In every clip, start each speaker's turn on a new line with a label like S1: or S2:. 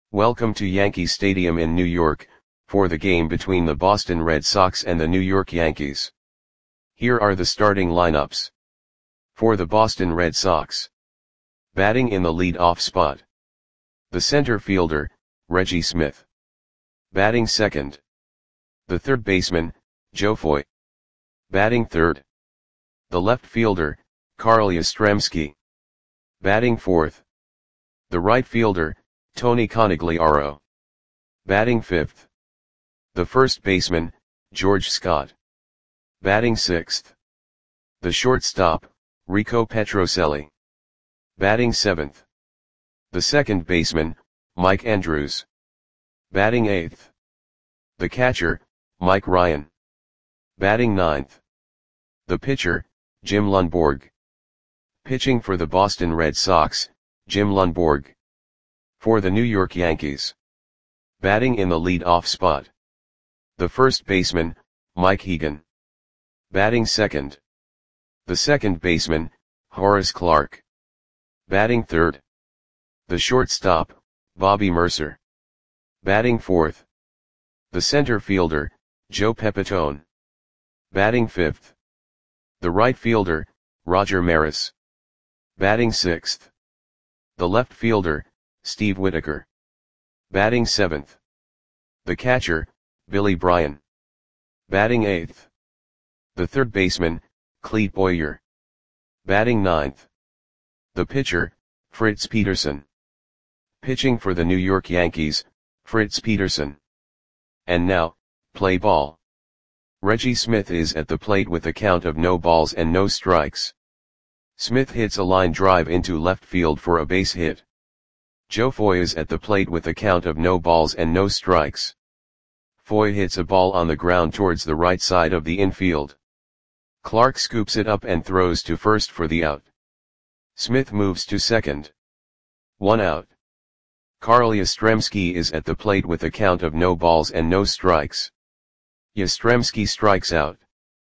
S1: Welcome to Yankee Stadium in New York, for the game between the Boston Red Sox and the New York Yankees. Here are the starting lineups. For the Boston Red Sox. Batting in the lead-off spot. The center fielder, Reggie Smith. Batting second. The third baseman, Joe Foy. Batting third. The left fielder, Carl Yastrzemski. Batting fourth. The right fielder, Tony Conigliaro. Batting fifth. The first baseman, George Scott. Batting sixth. The shortstop, Rico Petrocelli. Batting seventh. The second baseman, Mike Andrews. Batting eighth. The catcher, Mike Ryan. Batting ninth. The pitcher, Jim Lundborg. Pitching for the Boston Red Sox, Jim Lundborg. For the New York Yankees. Batting in the lead-off spot. The first baseman, Mike Hegan. Batting second. The second baseman, Horace Clarke. Batting third. The shortstop, Bobby Murcer. Batting fourth. The center fielder, Joe Pepitone. Batting fifth. The right fielder, Roger Maris. Batting sixth. The left fielder, Steve Whitaker. Batting seventh. The catcher, Billy Bryan. Batting eighth. The third baseman, Clete Boyer. Batting ninth. The pitcher, Fritz Peterson. Pitching for the New York Yankees, Fritz Peterson. And now, play ball. Reggie Smith is at the plate with a count of no balls and no strikes. Smith hits a line drive into left field for a base hit. Joe Foy is at the plate with a count of no balls and no strikes. Foy hits a ball on the ground towards the right side of the infield. Clarke scoops it up and throws to first for the out. Smith moves to second. 1 out. Carl Yastrzemski is at the plate with a count of no balls and no strikes. Yastrzemski strikes out.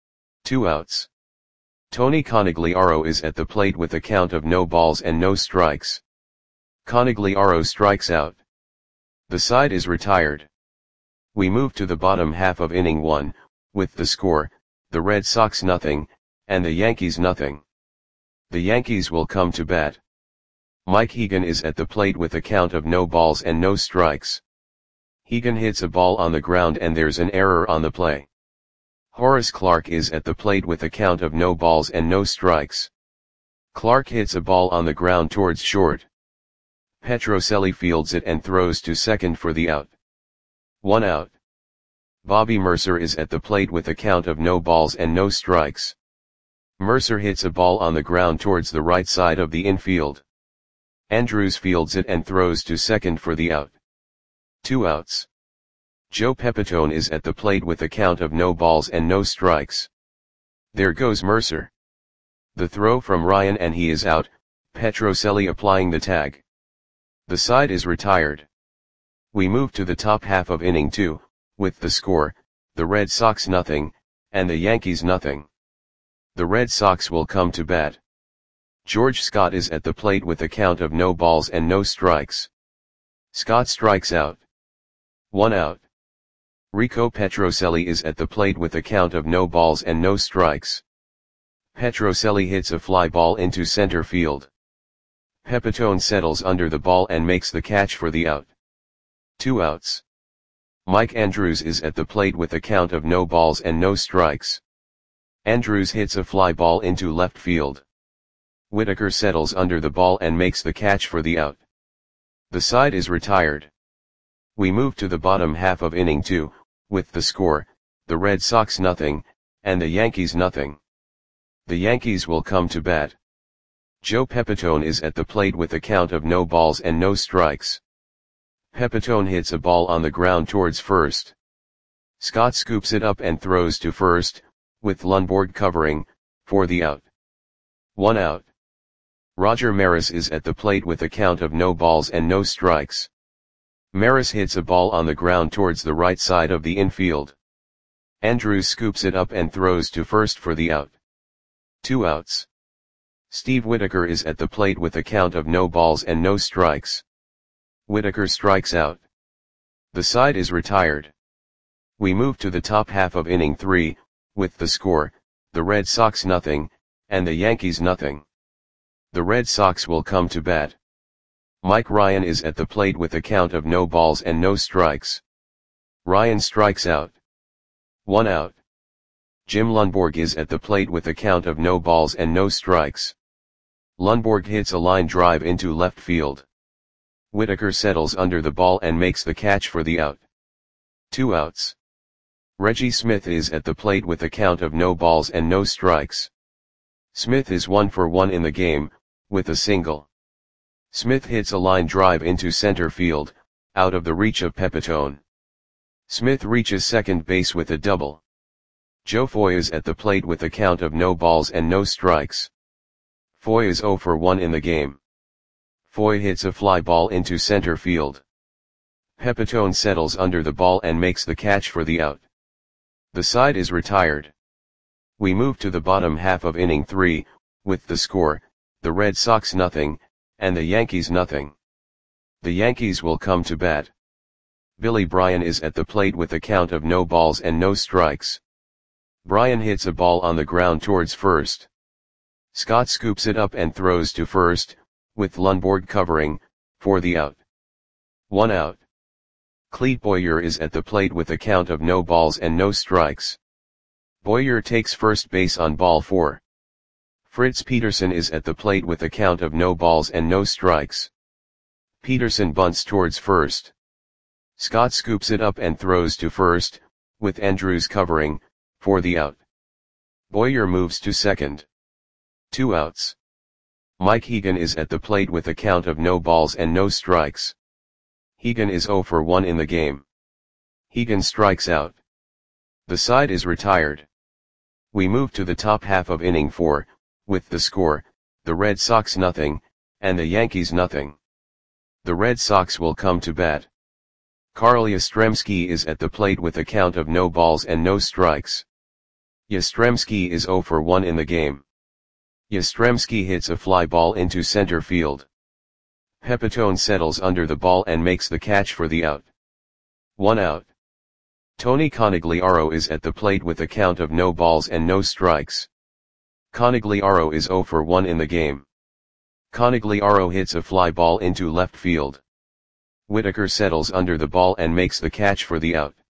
S1: 2 outs. Tony Conigliaro is at the plate with a count of no balls and no strikes. Conigliaro strikes out. The side is retired. We move to the bottom half of inning 1, with the score, the Red Sox nothing, and the Yankees nothing. The Yankees will come to bat. Mike Hegan is at the plate with a count of no balls and no strikes. Hegan hits a ball on the ground and there's an error on the play. Horace Clarke is at the plate with a count of no balls and no strikes. Clarke hits a ball on the ground towards short. Petrocelli fields it and throws to second for the out. 1 out. Bobby Murcer is at the plate with a count of no balls and no strikes. Murcer hits a ball on the ground towards the right side of the infield. Andrews fields it and throws to second for the out. 2 outs. Joe Pepitone is at the plate with a count of no balls and no strikes. There goes Murcer. The throw from Ryan and he is out, Petrocelli applying the tag. The side is retired. We move to the top half of inning 2, with the score, the Red Sox nothing, and the Yankees nothing. The Red Sox will come to bat. George Scott is at the plate with a count of no balls and no strikes. Scott strikes out. 1 out. Rico Petrocelli is at the plate with a count of no balls and no strikes. Petrocelli hits a fly ball into center field. Pepitone settles under the ball and makes the catch for the out. 2 outs. Mike Andrews is at the plate with a count of no balls and no strikes. Andrews hits a fly ball into left field. Whitaker settles under the ball and makes the catch for the out. The side is retired. We move to the bottom half of inning 2, with the score, the Red Sox nothing, and the Yankees nothing. The Yankees will come to bat. Joe Pepitone is at the plate with a count of no balls and no strikes. Pepitone hits a ball on the ground towards first. Scott scoops it up and throws to first, with Lundborg covering, for the out. 1 out. Roger Maris is at the plate with a count of no balls and no strikes. Maris hits a ball on the ground towards the right side of the infield. Andrews scoops it up and throws to first for the out. 2 outs. Steve Whitaker is at the plate with a count of no balls and no strikes. Whitaker strikes out. The side is retired. We move to the top half of inning 3, with the score, the Red Sox nothing, and the Yankees nothing. The Red Sox will come to bat. Mike Ryan is at the plate with a count of no balls and no strikes. Ryan strikes out. 1 out. Jim Lundborg is at the plate with a count of no balls and no strikes. Lundborg hits a line drive into left field. Whitaker settles under the ball and makes the catch for the out. 2 outs. Reggie Smith is at the plate with a count of no balls and no strikes. Smith is 1 for 1 in the game, with a single. Smith hits a line drive into center field, out of the reach of Pepitone. Smith reaches second base with a double. Joe Foy is at the plate with a count of no balls and no strikes. Foy is 0 for 1 in the game. Foy hits a fly ball into center field. Pepitone settles under the ball and makes the catch for the out. The side is retired. We move to the bottom half of inning 3, with the score, the Red Sox nothing, and the Yankees nothing. The Yankees will come to bat. Billy Bryan is at the plate with a count of no balls and no strikes. Bryan hits a ball on the ground towards first. Scott scoops it up and throws to first, with Lundborg covering, for the out. 1 out. Clete Boyer is at the plate with a count of no balls and no strikes. Boyer takes first base on ball 4. Fritz Peterson is at the plate with a count of no balls and no strikes. Peterson bunts towards first. Scott scoops it up and throws to first, with Andrews covering, for the out. Boyer moves to second. 2 outs. Mike Hegan is at the plate with a count of no balls and no strikes. Hegan is 0 for 1 in the game. Hegan strikes out. The side is retired. We move to the top half of inning 4, with the score, the Red Sox nothing, and the Yankees nothing. The Red Sox will come to bat. Carl Yastrzemski is at the plate with a count of no balls and no strikes. Yastrzemski is 0 for 1 in the game. Yastrzemski hits a fly ball into center field. Pepitone settles under the ball and makes the catch for the out. 1 out. Tony Conigliaro is at the plate with a count of no balls and no strikes. Conigliaro is 0 for 1 in the game. Conigliaro hits a fly ball into left field. Whitaker settles under the ball and makes the catch for the out.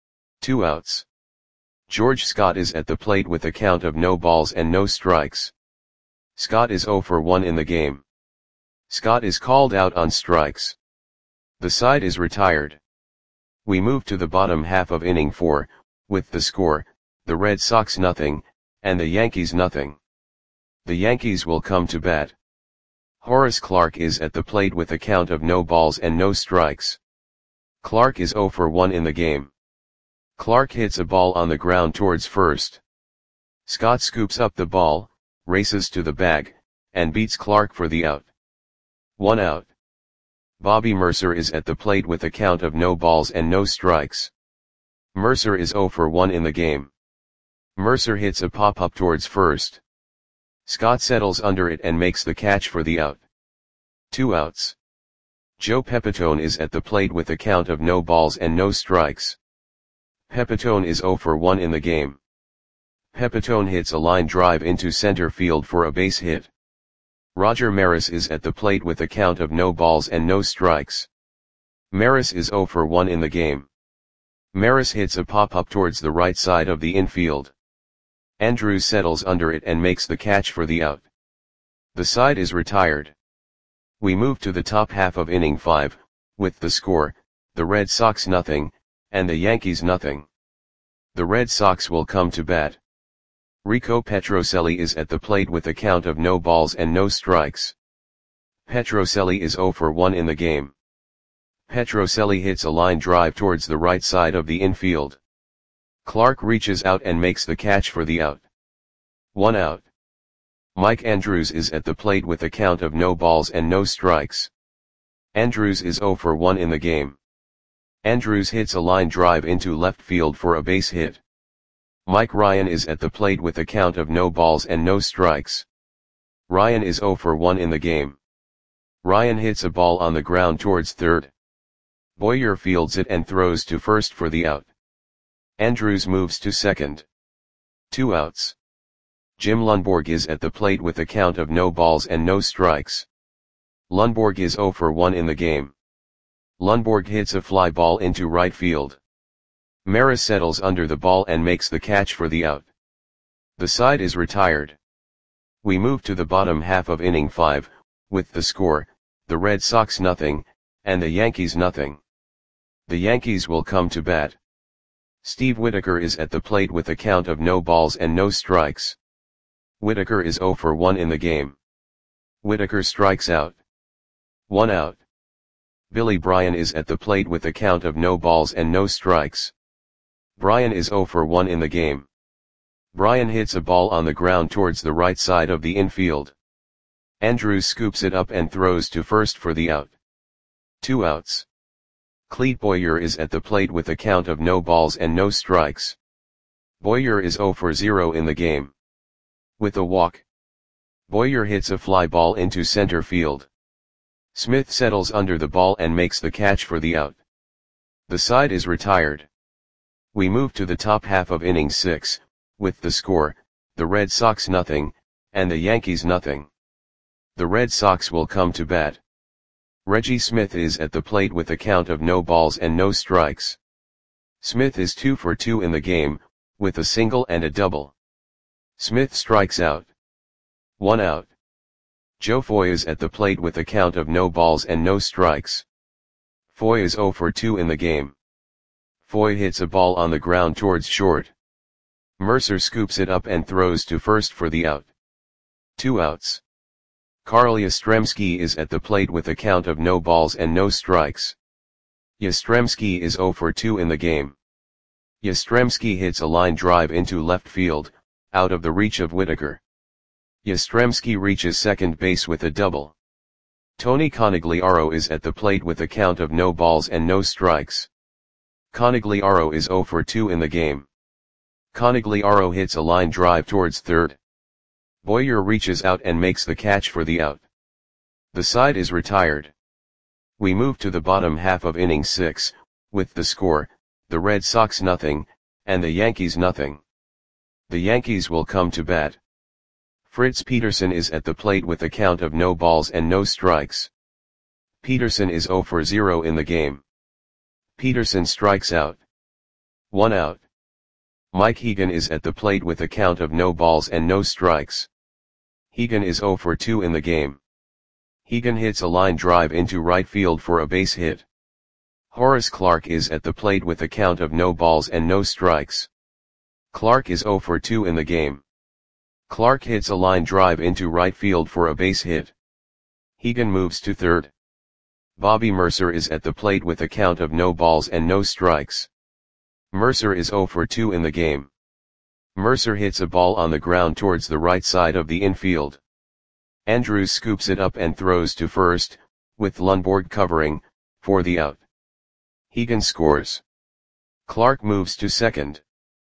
S1: 2 outs. George Scott is at the plate with a count of no balls and no strikes. Scott is 0 for 1 in the game. Scott is called out on strikes. The side is retired. We move to the bottom half of inning 4, with the score, the Red Sox nothing, and the Yankees nothing. The Yankees will come to bat. Horace Clarke is at the plate with a count of no balls and no strikes. Clarke is 0 for 1 in the game. Clarke hits a ball on the ground towards first. Scott scoops up the ball, races to the bag, and beats Clarke for the out. 1 out. Bobby Mercer is at the plate with a count of no balls and no strikes. Mercer is 0 for 1 in the game. Mercer hits a pop-up towards first. Scott settles under it and makes the catch for the out. 2 outs. Joe Pepitone is at the plate with a count of no balls and no strikes. Pepitone is 0 for 1 in the game. Pepitone hits a line drive into center field for a base hit. Roger Maris is at the plate with a count of no balls and no strikes. Maris is 0 for 1 in the game. Maris hits a pop-up towards the right side of the infield. Andrews settles under it and makes the catch for the out. The side is retired. We move to the top half of inning 5, with the score, the Red Sox nothing, and the Yankees nothing. The Red Sox will come to bat. Rico Petrocelli is at the plate with a count of no balls and no strikes. Petrocelli is 0 for 1 in the game. Petrocelli hits a line drive towards the right side of the infield. Clarke reaches out and makes the catch for the out. 1 out. Mike Andrews is at the plate with a count of no balls and no strikes. Andrews is 0 for 1 in the game. Andrews hits a line drive into left field for a base hit. Mike Ryan is at the plate with a count of no balls and no strikes. Ryan is 0 for 1 in the game. Ryan hits a ball on the ground towards third. Boyer fields it and throws to first for the out. Andrews moves to second. 2 outs. Jim Lundborg is at the plate with a count of no balls and no strikes. Lundborg is 0 for 1 in the game. Lundborg hits a fly ball into right field. Maris settles under the ball and makes the catch for the out. The side is retired. We move to the bottom half of inning 5, with the score, the Red Sox nothing, and the Yankees nothing. The Yankees will come to bat. Steve Whitaker is at the plate with a count of no balls and no strikes. Whitaker is 0 for 1 in the game. Whitaker strikes out. 1 out. Billy Bryan is at the plate with a count of no balls and no strikes. Bryan is 0 for 1 in the game. Bryan hits a ball on the ground towards the right side of the infield. Andrews scoops it up and throws to first for the out. 2 outs. Clete Boyer is at the plate with a count of no balls and no strikes. Boyer is 0 for 0 in the game. With a walk, Boyer hits a fly ball into center field. Smith settles under the ball and makes the catch for the out. The side is retired. We move to the top half of inning 6, with the score, the Red Sox nothing, and the Yankees nothing. The Red Sox will come to bat. Reggie Smith is at the plate with a count of no balls and no strikes. Smith is 2 for 2 in the game, with a single and a double. Smith strikes out. 1 out. Joe Foy is at the plate with a count of no balls and no strikes. Foy is 0 for 2 in the game. Foy hits a ball on the ground towards short. Mercer scoops it up and throws to first for the out. 2 outs. Carl Yastrzemski is at the plate with a count of no balls and no strikes. Yastrzemski is 0 for 2 in the game. Yastrzemski hits a line drive into left field, out of the reach of Whitaker. Yastrzemski reaches second base with a double. Tony Conigliaro is at the plate with a count of no balls and no strikes. Conigliaro is 0 for 2 in the game. Conigliaro hits a line drive towards third. Boyer reaches out and makes the catch for the out. The side is retired. We move to the bottom half of inning 6, with the score, the Red Sox nothing, and the Yankees nothing. The Yankees will come to bat. Fritz Peterson is at the plate with a count of no balls and no strikes. Peterson is 0 for 0 in the game. Peterson strikes out. 1 out. Mike Hegan is at the plate with a count of no balls and no strikes. Hegan is 0 for 2 in the game. Hegan hits a line drive into right field for a base hit. Horace Clarke is at the plate with a count of no balls and no strikes. Clarke is 0 for 2 in the game. Clarke hits a line drive into right field for a base hit. Hegan moves to third. Bobby Mercer is at the plate with a count of no balls and no strikes. Mercer is 0 for 2 in the game. Mercer hits a ball on the ground towards the right side of the infield. Andrews scoops it up and throws to first, with Lundborg covering, for the out. Hegan scores. Clarke moves to second.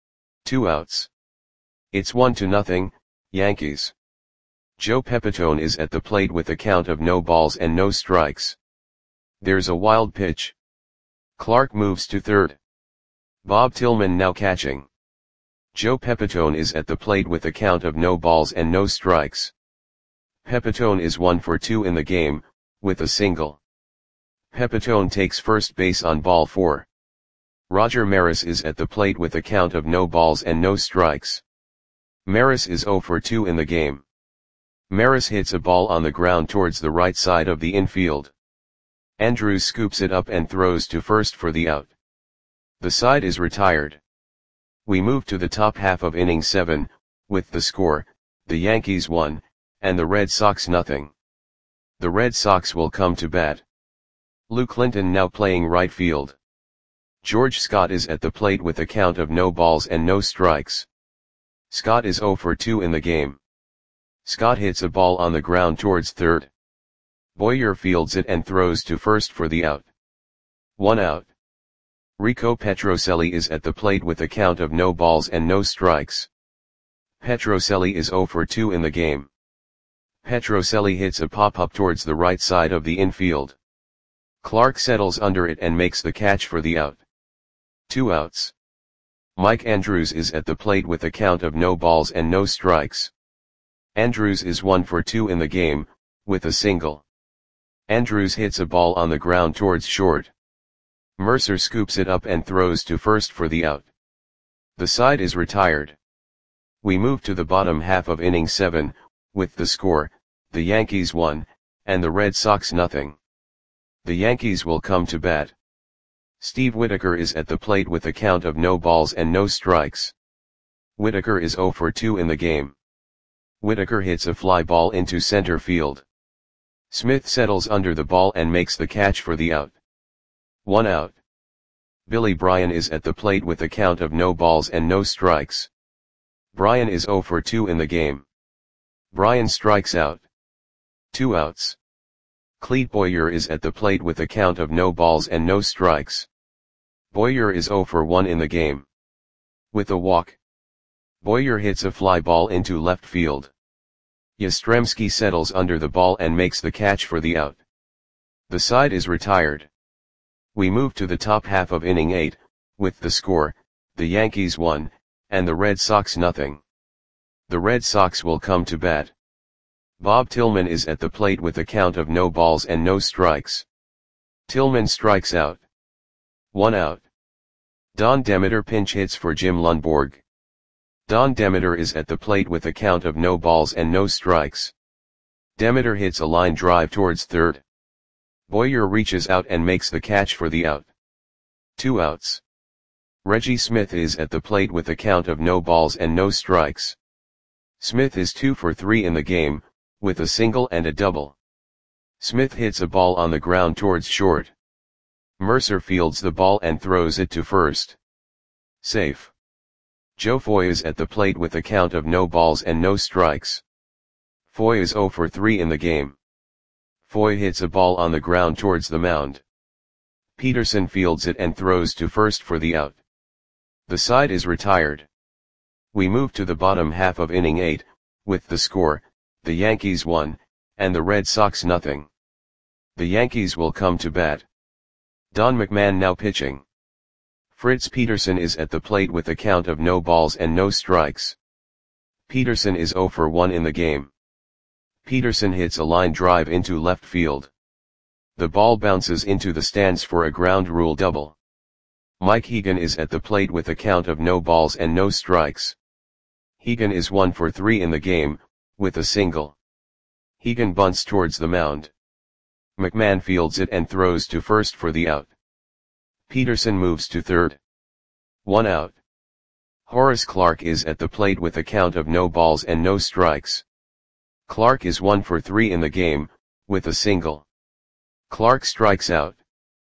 S1: 2 outs. It's 1-0, Yankees. Joe Pepitone is at the plate with a count of no balls and no strikes. There's a wild pitch. Clarke moves to third. Bob Tillman now catching. Joe Pepitone is at the plate with a count of no balls and no strikes. Pepitone is 1 for 2 in the game, with a single. Pepitone takes first base on ball 4. Roger Maris is at the plate with a count of no balls and no strikes. Maris is 0 for 2 in the game. Maris hits a ball on the ground towards the right side of the infield. Andrews scoops it up and throws to first for the out. The side is retired. We move to the top half of inning 7, with the score, the Yankees 1, and the Red Sox nothing. The Red Sox will come to bat. Lou Clinton now playing right field. George Scott is at the plate with a count of no balls and no strikes. Scott is 0 for 2 in the game. Scott hits a ball on the ground towards third. Boyer fields it and throws to first for the out. 1 out. Rico Petrocelli is at the plate with a count of no balls and no strikes. Petrocelli is 0 for 2 in the game. Petrocelli hits a pop-up towards the right side of the infield. Clark settles under it and makes the catch for the out. 2 outs. Mike Andrews is at the plate with a count of no balls and no strikes. Andrews is 1 for 2 in the game, with a single. Andrews hits a ball on the ground towards short. Mercer scoops it up and throws to first for the out. The side is retired. We move to the bottom half of inning 7, with the score, the Yankees 1, and the Red Sox nothing. The Yankees will come to bat. Steve Whitaker is at the plate with a count of no balls and no strikes. Whitaker is 0 for 2 in the game. Whitaker hits a fly ball into center field. Smith settles under the ball and makes the catch for the out. 1 out. Billy Bryan is at the plate with a count of no balls and no strikes. Bryan is 0 for 2 in the game. Bryan strikes out. 2 outs. Clete Boyer is at the plate with a count of no balls and no strikes. Boyer is 0 for 1 in the game. With a walk, Boyer hits a fly ball into left field. Yastrzemski settles under the ball and makes the catch for the out. The side is retired. We move to the top half of inning 8, with the score, the Yankees 1, and the Red Sox nothing. The Red Sox will come to bat. Bob Tillman is at the plate with a count of no balls and no strikes. Tillman strikes out. 1 out. Don Demeter pinch hits for Jim Lundborg. Don Demeter is at the plate with a count of no balls and no strikes. Demeter hits a line drive towards third. Boyer reaches out and makes the catch for the out. 2 outs. Reggie Smith is at the plate with a count of no balls and no strikes. Smith is 2 for 3 in the game, with a single and a double. Smith hits a ball on the ground towards short. Mercer fields the ball and throws it to first. Safe. Joe Foy is at the plate with a count of no balls and no strikes. Foy is 0 for 3 in the game. Foy hits a ball on the ground towards the mound. Peterson fields it and throws to first for the out. The side is retired. We move to the bottom half of inning 8, with the score, the Yankees 1, and the Red Sox nothing. The Yankees will come to bat. Don McMahon now pitching. Fritz Peterson is at the plate with a count of no balls and no strikes. Peterson is 0 for 1 in the game. Peterson hits a line drive into left field. The ball bounces into the stands for a ground rule double. Mike Hegan is at the plate with a count of no balls and no strikes. Hegan is 1 for 3 in the game, with a single. Hegan bunts towards the mound. McMahon fields it and throws to first for the out. Peterson moves to third. 1 out. Horace Clarke is at the plate with a count of no balls and no strikes. Clarke is 1 for 3 in the game, with a single. Clarke strikes out.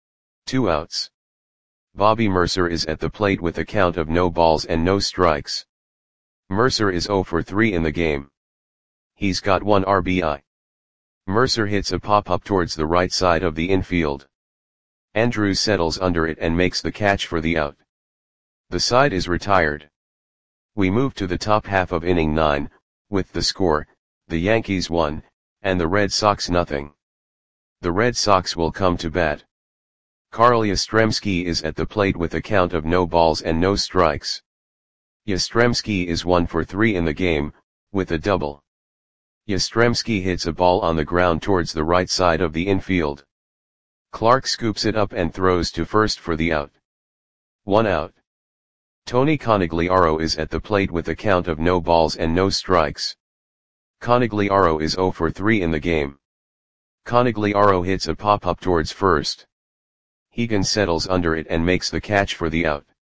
S1: 2 outs. Bobby Mercer is at the plate with a count of no balls and no strikes. Mercer is 0 for 3 in the game. He's got 1 RBI. Mercer hits a pop-up towards the right side of the infield. Andrews settles under it and makes the catch for the out. The side is retired. We move to the top half of inning 9, with the score, the Yankees 1, and the Red Sox nothing. The Red Sox will come to bat. Carl Yastrzemski is at the plate with a count of no balls and no strikes. Yastrzemski is 1 for 3 in the game, with a double. Yastrzemski hits a ball on the ground towards the right side of the infield. Clarke scoops it up and throws to first for the out. 1 out. Tony Conigliaro is at the plate with a count of no balls and no strikes. Conigliaro is 0 for 3 in the game. Conigliaro hits a pop-up towards first. Hegan settles under it and makes the catch for the out.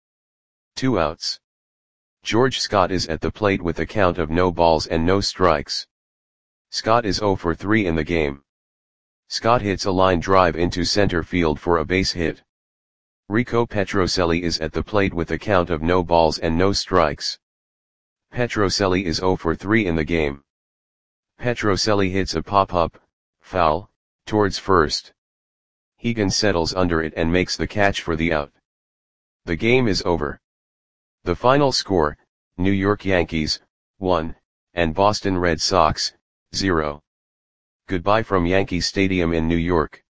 S1: 2 outs. George Scott is at the plate with a count of no balls and no strikes. Scott is 0 for 3 in the game. Scott hits a line drive into center field for a base hit. Rico Petrocelli is at the plate with a count of no balls and no strikes. Petrocelli is 0 for 3 in the game. Petrocelli hits a pop-up, foul, towards first. Hegan settles under it and makes the catch for the out. The game is over. The final score, New York Yankees, 1, and Boston Red Sox, 0. Goodbye from Yankee Stadium in New York.